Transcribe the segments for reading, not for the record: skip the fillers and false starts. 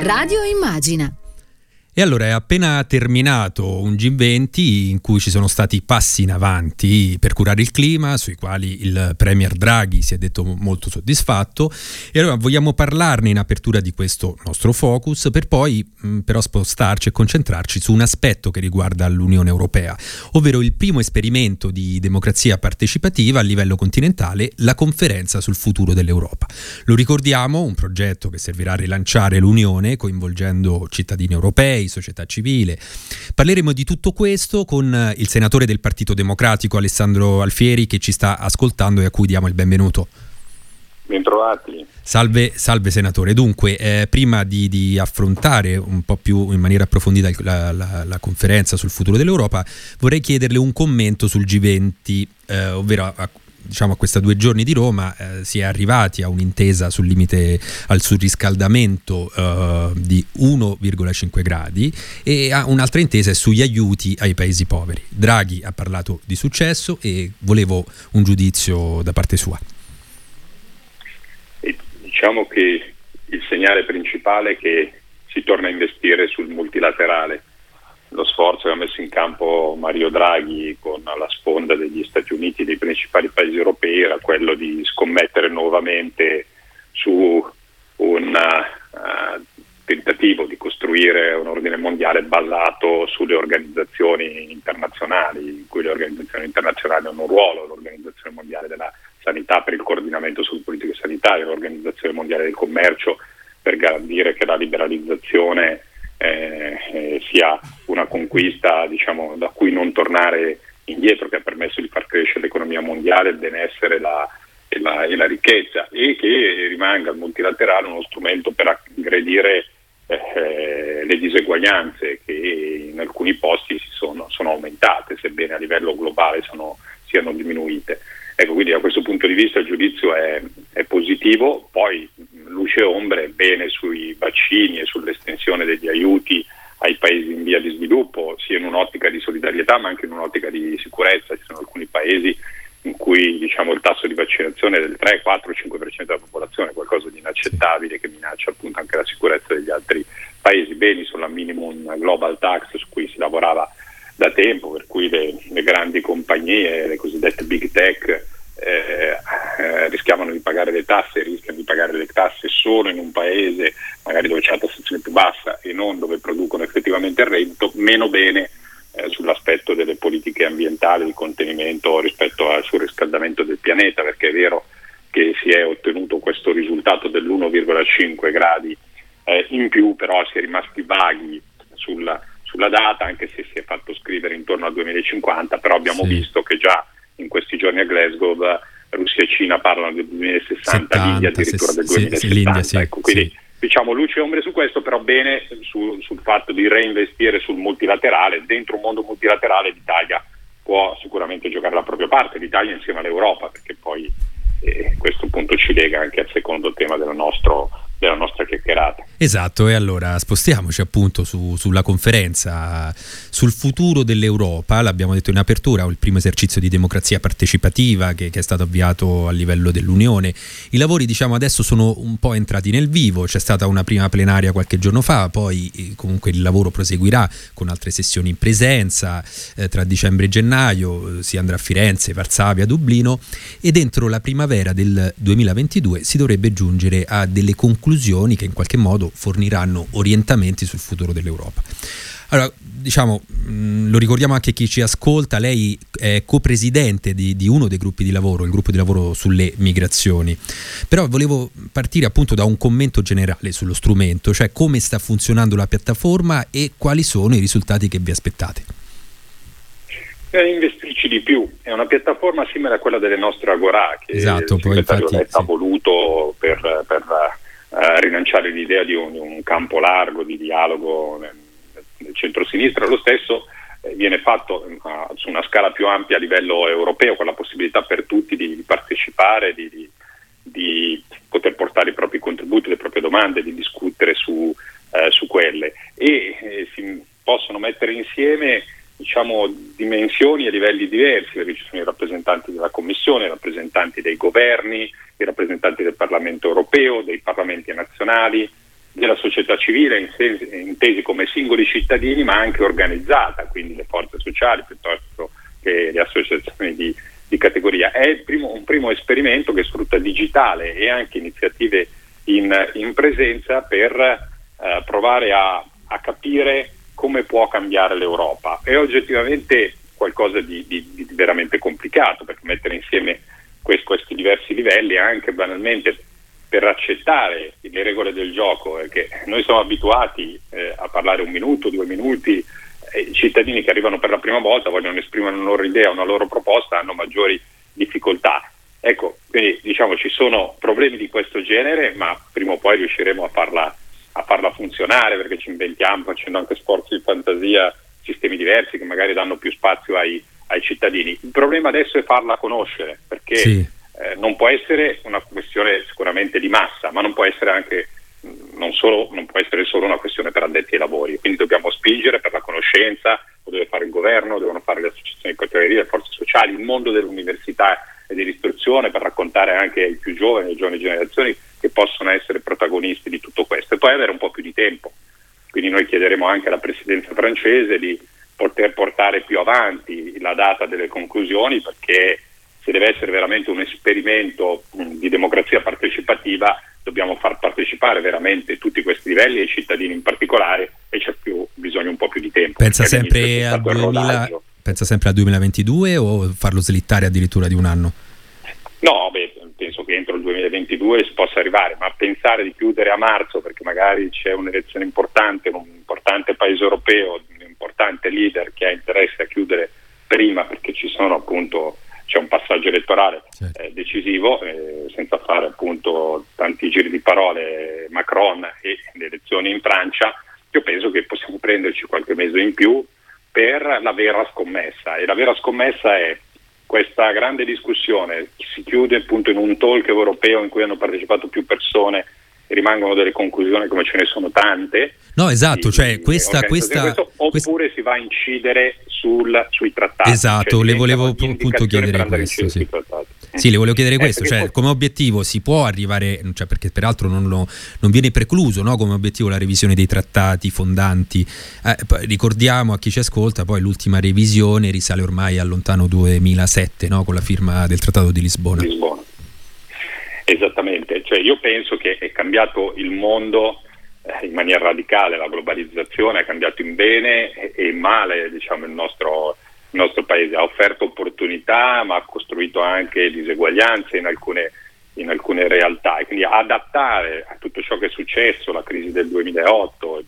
Radio Immagina. E allora è appena terminato un G20 in cui ci sono stati passi in avanti per curare il clima, sui quali il Premier Draghi si è detto molto soddisfatto, e allora vogliamo parlarne in apertura di questo nostro focus, per poi però spostarci e concentrarci su un aspetto che riguarda l'Unione Europea, ovvero il primo esperimento di democrazia partecipativa a livello continentale, la conferenza sul futuro dell'Europa. Lo ricordiamo, un progetto che servirà a rilanciare l'Unione coinvolgendo cittadini europei, società civile. Parleremo di tutto questo con il senatore del Partito Democratico Alessandro Alfieri, che ci sta ascoltando e a cui diamo il benvenuto. Bentrovati. Salve senatore. Dunque, prima di affrontare un po' più in maniera approfondita la conferenza sul futuro dell'Europa, vorrei chiederle un commento sul G20, ovvero a questi 2 giorni di Roma si è arrivati a un'intesa sul limite al surriscaldamento di 1,5 gradi, e un'altra intesa è sugli aiuti ai paesi poveri. Draghi ha parlato di successo e volevo un giudizio da parte sua. Diciamo che il segnale principale è che si torna a investire sul multilaterale. Lo sforzo che ha messo in campo Mario Draghi con la sponda degli Stati Uniti e dei principali paesi europei era quello di scommettere nuovamente su un tentativo di costruire un ordine mondiale basato sulle organizzazioni internazionali, in cui le organizzazioni internazionali hanno un ruolo: l'Organizzazione Mondiale della Sanità per il coordinamento sulle politiche sanitarie, l'Organizzazione Mondiale del Commercio per garantire che la liberalizzazione sia una conquista, da cui non tornare indietro, che ha permesso di far crescere l'economia mondiale, il benessere e la ricchezza, e che rimanga il multilaterale uno strumento per aggredire le diseguaglianze che in alcuni posti sono aumentate, sebbene a livello globale siano diminuite. Ecco, quindi da questo punto di vista il giudizio è positivo. Poi luce e ombre, bene sui vaccini e sull'estensione degli aiuti ai paesi in via di sviluppo, sia in un'ottica di solidarietà ma anche in un'ottica di sicurezza. Ci sono alcuni paesi in cui il tasso di vaccinazione è del 3, 4, 5% della popolazione, qualcosa di inaccettabile che minaccia appunto anche la sicurezza degli altri paesi. Beni sulla minimum global tax, su cui si lavorava da tempo, per cui le grandi compagnie, le cosiddette big tech, rischiano di pagare le tasse solo in un paese magari dove c'è la tassazione più bassa e non dove producono effettivamente il reddito. Meno bene sull'aspetto delle politiche ambientali, di contenimento rispetto al surriscaldamento del pianeta, perché è vero che si è ottenuto questo risultato dell'1,5 gradi in più, però si è rimasti vaghi sulla data, anche se si è fatto scrivere intorno al 2050, però abbiamo visto che già in questi giorni a Glasgow Russia e Cina parlano del 2060, l'India addirittura del 2070. Ecco, quindi luce e ombre su questo, però bene sul fatto di reinvestire sul multilaterale. Dentro un mondo multilaterale l'Italia può sicuramente giocare la propria parte, l'Italia insieme all'Europa, perché poi questo punto ci lega anche al secondo tema della nostra chiacchierata. Esatto, e allora spostiamoci appunto sulla conferenza sul futuro dell'Europa. L'abbiamo detto in apertura, il primo esercizio di democrazia partecipativa che è stato avviato a livello dell'Unione. I lavori adesso sono un po' entrati nel vivo, c'è stata una prima plenaria qualche giorno fa, poi comunque il lavoro proseguirà con altre sessioni in presenza tra dicembre e gennaio, si andrà a Firenze, Varsavia, Dublino, e dentro la primavera del 2022 si dovrebbe giungere a delle conclusioni che in qualche modo forniranno orientamenti sul futuro dell'Europa. Allora, lo ricordiamo anche a chi ci ascolta, lei è copresidente di uno dei gruppi di lavoro, il gruppo di lavoro sulle migrazioni, però volevo partire appunto da un commento generale sullo strumento, cioè come sta funzionando la piattaforma e quali sono i risultati che vi aspettate. Investirci di più, è una piattaforma simile a quella delle nostre Agorà, che il segretario Letta ha voluto per rilanciare l'idea di un campo largo di dialogo nel centro-sinistra. Lo stesso viene fatto su una scala più ampia a livello europeo, con la possibilità per tutti di partecipare, di poter portare i propri contributi, le proprie domande, di discutere su quelle, e si possono mettere insieme dimensioni e livelli diversi, perché ci sono i rappresentanti della Commissione, i rappresentanti dei governi, i rappresentanti del Parlamento europeo, dei parlamenti nazionali, della società civile, intesi come singoli cittadini, ma anche organizzata, quindi le forze sociali piuttosto che le associazioni di categoria. È un primo esperimento che sfrutta digitale e anche iniziative in presenza per provare a capire come può cambiare l'Europa. È oggettivamente qualcosa di veramente complicato, perché mettere insieme questi diversi livelli, anche banalmente per accettare le regole del gioco, che noi siamo abituati a parlare 1 minuto, 2 minuti, i cittadini che arrivano per la prima volta vogliono esprimere una loro idea, una loro proposta, hanno maggiori difficoltà. Ecco, quindi diciamo ci sono problemi di questo genere, ma prima o poi riusciremo a farla funzionare, perché ci inventiamo, facendo anche sforzi di fantasia, sistemi diversi che magari danno più spazio ai cittadini. Il problema adesso è farla conoscere, perché sì. Non può essere una questione sicuramente di massa, ma non può essere anche non può essere solo una questione per addetti ai lavori. Quindi dobbiamo spingere per la conoscenza, lo deve fare il governo, devono fare le associazioni di categoria, le forze sociali, il mondo dell'università e dell'istruzione, per raccontare anche ai più giovani, alle giovani generazioni, che possono essere protagonisti di tutto questo, e poi avere un po' più di tempo. Quindi noi chiederemo anche alla presidenza francese di poter portare più avanti la data delle conclusioni, perché se deve essere veramente un esperimento di democrazia partecipativa, dobbiamo far partecipare veramente tutti questi livelli e i cittadini in particolare, e c'è bisogno un po' più di tempo. Pensa sempre al 2022 o farlo slittare addirittura di un anno? No, penso che entro il 2022 si possa arrivare, ma pensare di chiudere a marzo perché magari c'è un'elezione importante, un importante paese europeo, un importante leader che ha interesse a chiudere prima perché c'è un passaggio elettorale decisivo, senza fare appunto tanti giri di parole, Macron e le elezioni in Francia. Io penso che possiamo prenderci qualche mese in più per la vera scommessa, e la vera scommessa è questa grande discussione che si chiude appunto in un talk europeo in cui hanno partecipato più persone e rimangono delle conclusioni come ce ne sono tante. No, esatto, cioè oppure si va a incidere sui trattati. Esatto, cioè le volevo appunto chiedere questo. Sì, le volevo chiedere questo, cioè come obiettivo si può arrivare, cioè perché peraltro non viene precluso, no, come obiettivo la revisione dei trattati fondanti. Poi ricordiamo a chi ci ascolta, poi l'ultima revisione risale ormai al lontano 2007, no, con la firma del Trattato di Lisbona. Esattamente, cioè io penso che è cambiato il mondo in maniera radicale, la globalizzazione ha cambiato in bene e in male, diciamo, il nostro paese. Ha offerto opportunità, ma ha costruito anche diseguaglianze in alcune realtà, e quindi adattare a tutto ciò che è successo, la crisi del 2008,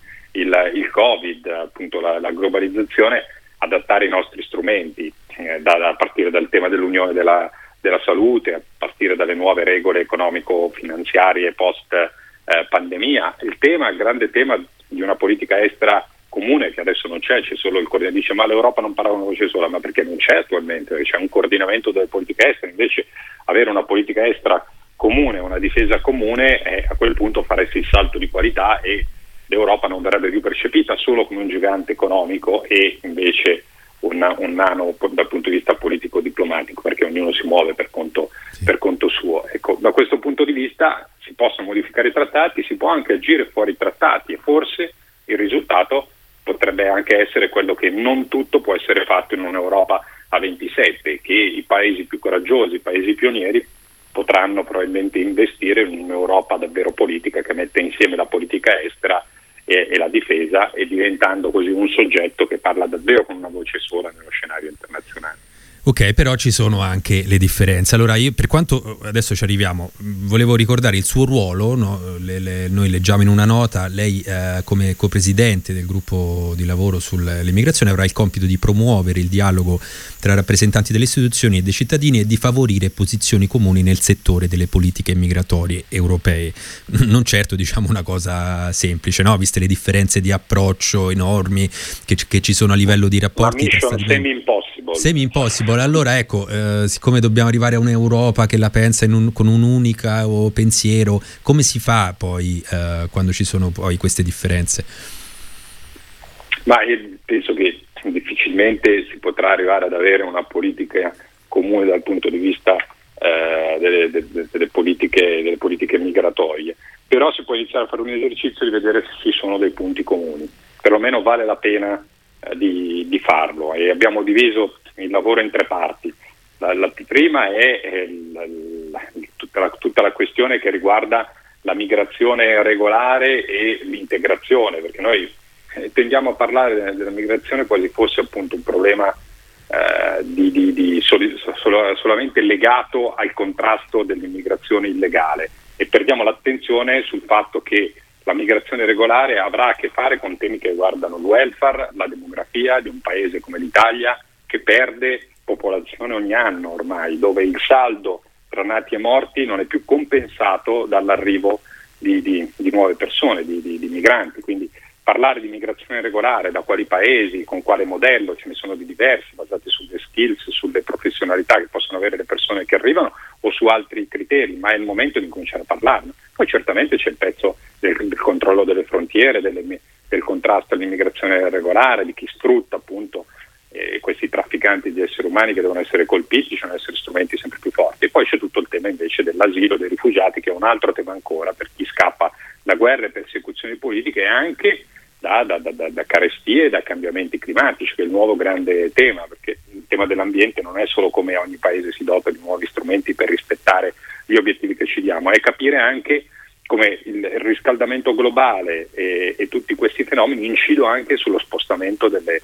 il Covid, appunto la globalizzazione, adattare i nostri strumenti, a partire dal tema dell'unione della salute, a partire dalle nuove regole economico-finanziarie post pandemia. Il grande tema di una politica estera comune, che adesso non c'è solo il coordinamento. Dice ma l'Europa non parla una voce sola, ma perché non c'è attualmente, perché c'è un coordinamento delle politiche estere. Invece avere una politica estera comune, una difesa comune, a quel punto faresti il salto di qualità, e l'Europa non verrebbe più percepita solo come un gigante economico e invece un nano dal punto di vista politico-diplomatico, perché ognuno si muove per conto suo. Ecco, da questo punto di vista si possono modificare i trattati, si può anche agire fuori i trattati, e forse il risultato potrebbe anche essere quello che non tutto può essere fatto in un'Europa a 27, che i paesi più coraggiosi, i paesi pionieri potranno probabilmente investire in un'Europa davvero politica, che mette insieme la politica estera e la difesa, e diventando così un soggetto che parla davvero con una voce sola nello scenario internazionale. Ok, però ci sono anche le differenze. Allora io, per quanto adesso ci arriviamo, volevo ricordare il suo ruolo, no? Noi leggiamo in una nota, lei come copresidente del gruppo di lavoro sull'immigrazione avrà il compito di promuovere il dialogo tra rappresentanti delle istituzioni e dei cittadini e di favorire posizioni comuni nel settore delle politiche migratorie europee. Non certo, diciamo, una cosa semplice, no? Viste le differenze di approccio enormi che ci sono a livello di rapporti. Una mission semi-impossible. Allora ecco, siccome dobbiamo arrivare a un'Europa che la pensa con un unico pensiero, come si fa poi quando ci sono poi queste differenze? Ma io penso che difficilmente si potrà arrivare ad avere una politica comune dal punto di vista delle politiche migratorie. però si può iniziare a fare un esercizio di vedere se ci sono dei punti comuni, perlomeno vale la pena di farlo, e abbiamo diviso il lavoro in 3 parti. La prima è tutta la questione che riguarda la migrazione regolare e l'integrazione, perché noi tendiamo a parlare della migrazione quasi fosse appunto un problema solamente legato al contrasto dell'immigrazione illegale, e perdiamo l'attenzione sul fatto che la migrazione regolare avrà a che fare con temi che riguardano il welfare, la demografia di un paese come l'Italia, che perde popolazione ogni anno ormai, dove il saldo tra nati e morti non è più compensato dall'arrivo di nuove persone, di migranti. Quindi parlare di migrazione regolare, da quali paesi, con quale modello, ce ne sono di diversi, basati sulle skills, sulle professionalità che possono avere le persone che arrivano, o su altri criteri, ma è il momento di cominciare a parlarne. Poi certamente c'è il pezzo del controllo delle frontiere, del contrasto all'immigrazione regolare, di chi sfrutta appunto questi trafficanti di esseri umani, che devono essere colpiti, ci devono essere strumenti sempre più forti. E poi c'è tutto il tema invece dell'asilo, dei rifugiati, che è un altro tema ancora, per chi scappa da guerre e persecuzioni politiche, e anche da carestie e da cambiamenti climatici, che è il nuovo grande tema, perché il tema dell'ambiente non è solo come ogni paese si dota di nuovi strumenti per rispettare gli obiettivi che ci diamo, è capire anche come il riscaldamento globale e tutti questi fenomeni incidono anche sullo spostamento delle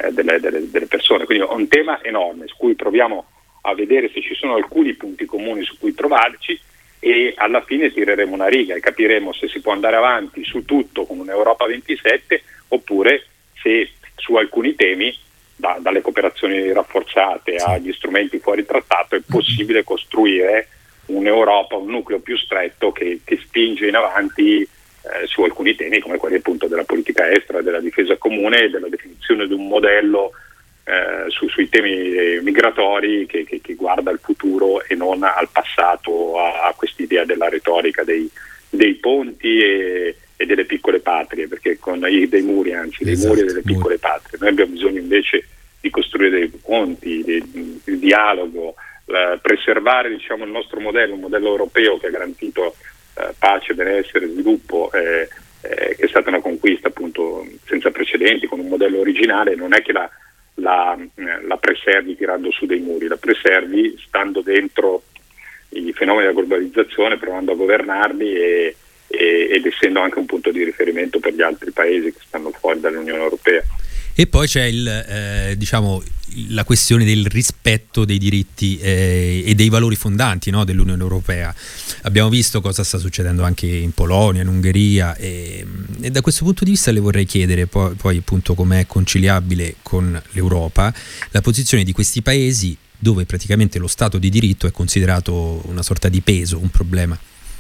persone. Quindi è un tema enorme su cui proviamo a vedere se ci sono alcuni punti comuni su cui trovarci, e alla fine tireremo una riga e capiremo se si può andare avanti su tutto con un'Europa 27, oppure se su alcuni temi, dalle cooperazioni rafforzate agli strumenti fuori trattato, è possibile costruire un'Europa, un nucleo più stretto che spinge in avanti su alcuni temi come quelli appunto della politica estera, della difesa comune e della definizione di un modello sui temi migratori che guarda al futuro e non al passato, a quest'idea della retorica dei ponti e delle piccole patrie, perché dei muri e delle piccole patrie. Noi abbiamo bisogno invece di costruire dei ponti, il dialogo, preservare il nostro modello, un modello europeo che ha garantito pace, benessere, sviluppo, che è stata una conquista appunto senza precedenti, con un modello originale. Non è che la preservi tirando su dei muri, la preservi stando dentro i fenomeni della globalizzazione, provando a governarli ed essendo anche un punto di riferimento per gli altri paesi che stanno fuori dall'Unione Europea. E poi c'è la questione del rispetto dei diritti e dei valori fondanti, no, dell'Unione Europea. Abbiamo visto cosa sta succedendo anche in Polonia, in Ungheria, e da questo punto di vista le vorrei chiedere poi appunto com'è conciliabile con l'Europa la posizione di questi paesi dove praticamente lo Stato di diritto è considerato una sorta di peso, un problema.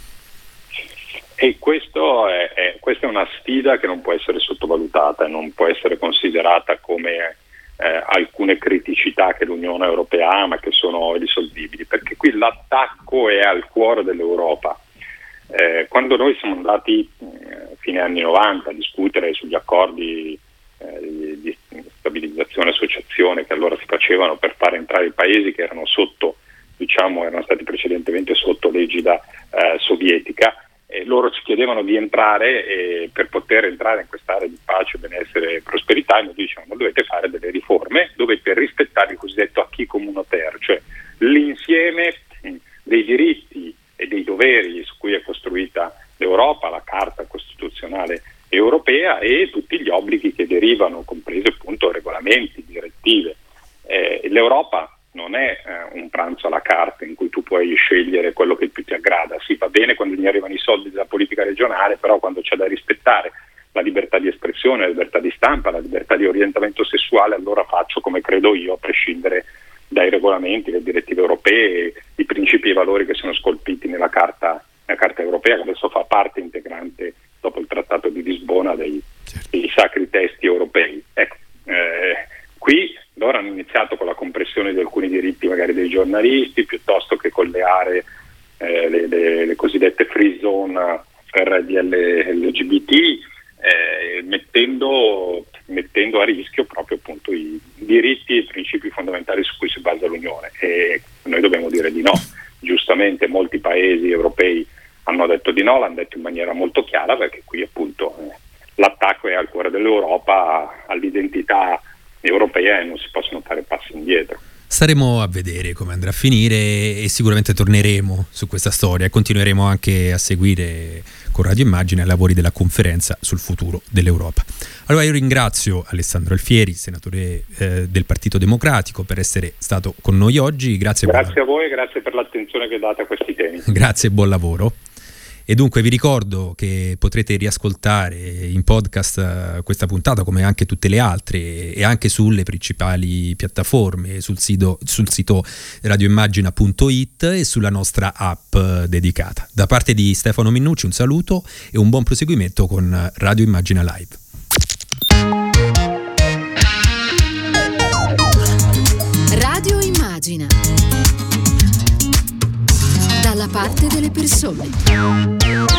E questa è una sfida che non può essere sottovalutata, non può essere considerata come alcune criticità che l'Unione Europea ha ma che sono risolvibili, perché qui l'attacco è al cuore dell'Europa. Quando noi siamo andati fine anni 90 a discutere sugli accordi di stabilizzazione e associazione che allora si facevano per fare entrare i paesi che erano erano stati precedentemente sotto l'egida sovietica, loro ci chiedevano di entrare per poter entrare in quest'area di pace, benessere e prosperità, e noi dicevamo: dovete fare delle riforme, dovete rispettare il cosiddetto acquis communautaire, cioè l'insieme dei diritti e dei doveri su cui è costruita l'Europa, la Carta Costituzionale Europea, e tutti gli obblighi che derivano, compresi appunto regolamenti, direttive. L'Europa non è un pranzo alla carta in cui tu puoi scegliere quello che più ti aggrada. Sì, va bene quando gli arrivano i soldi della politica regionale, però quando c'è da rispettare la libertà di espressione, la libertà di stampa, la libertà di orientamento sessuale, allora faccio come credo io, a prescindere dai regolamenti, le direttive europee, i principi e i valori che sono scolpiti nella Carta Europea, che adesso fa parte integrante, dopo il Trattato di Lisbona, dei sacri testi europei. Ecco, qui loro hanno iniziato con la compressione di alcuni diritti magari dei giornalisti, piuttosto che con le aree, le cosiddette free zone per gli LGBT, mettendo a rischio proprio appunto i diritti e i principi fondamentali su cui si basa l'Unione. E noi dobbiamo dire di no. Giustamente molti paesi europei hanno detto di no, l'hanno detto in maniera molto chiara, perché qui appunto l'attacco è al cuore dell'Europa, all'identità europea, e non si possono fare passi indietro. Staremo a vedere come andrà a finire e sicuramente torneremo su questa storia e continueremo anche a seguire con Radio Immagine i lavori della conferenza sul futuro dell'Europa. Allora io ringrazio Alessandro Alfieri, senatore del Partito Democratico, per essere stato con noi oggi. Grazie a voi e grazie per l'attenzione che date a questi temi. Grazie e buon lavoro. E dunque vi ricordo che potrete riascoltare in podcast questa puntata, come anche tutte le altre, e anche sulle principali piattaforme, sul sito radioimmagina.it e sulla nostra app dedicata. Da parte di Stefano Minnucci un saluto e un buon proseguimento con Radio Immagina Live. Radio Immagina, dalla parte delle persone.